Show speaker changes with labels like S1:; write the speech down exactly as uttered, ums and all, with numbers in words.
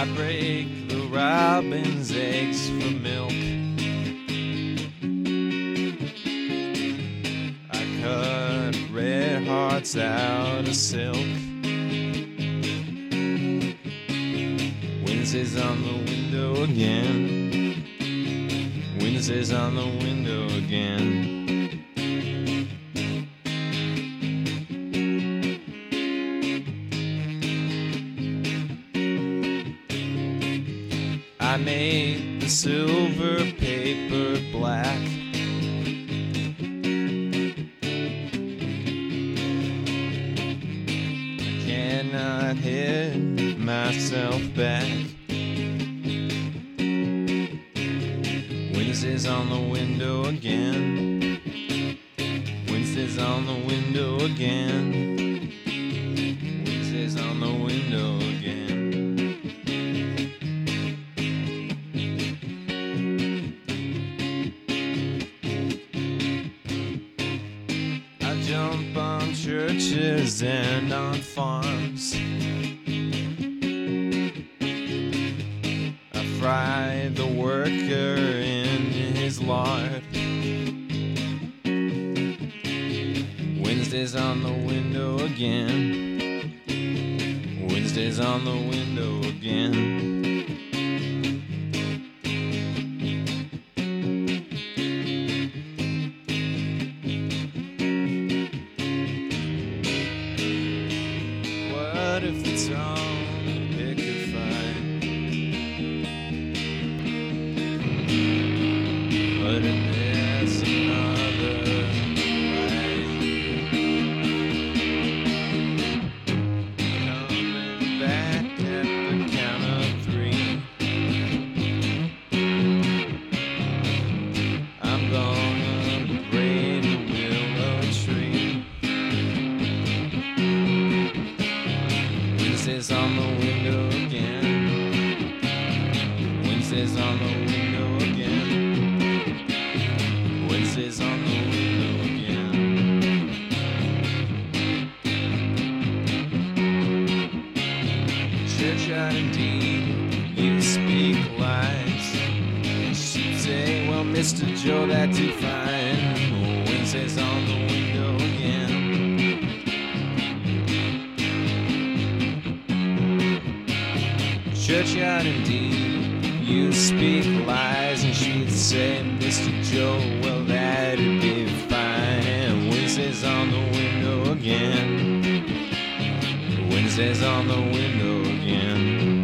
S1: I break the robin's eggs for milk. I cut red hearts out of silk. Wednesday's on the window again. Wednesday's on the window again. I made the silver paper black. I cannot hit myself back. Wednesday's on the window again. Wednesday's on the window again. Wednesday's on the window again. I jump on churches and on farms. I fry the worker in his lard. Wednesday's on the window again. Wednesday's on the window again. What if it's wrong to pick a fight? But if there's another light coming back at the count of three, I'm gonna braid a willow tree. Wednesday's on the window again. Wednesday's on the window again. Wednesday's on the window again. Churchyard indeed, you speak lies. She'd say, well, Mister Joe, that's too fine. Wednesday's on the window again. Churchyard indeed, you speak lies. And she'd say, Mister Joe, well, that'd be fine. Wednesday's on the window again. Wednesday's on the window again.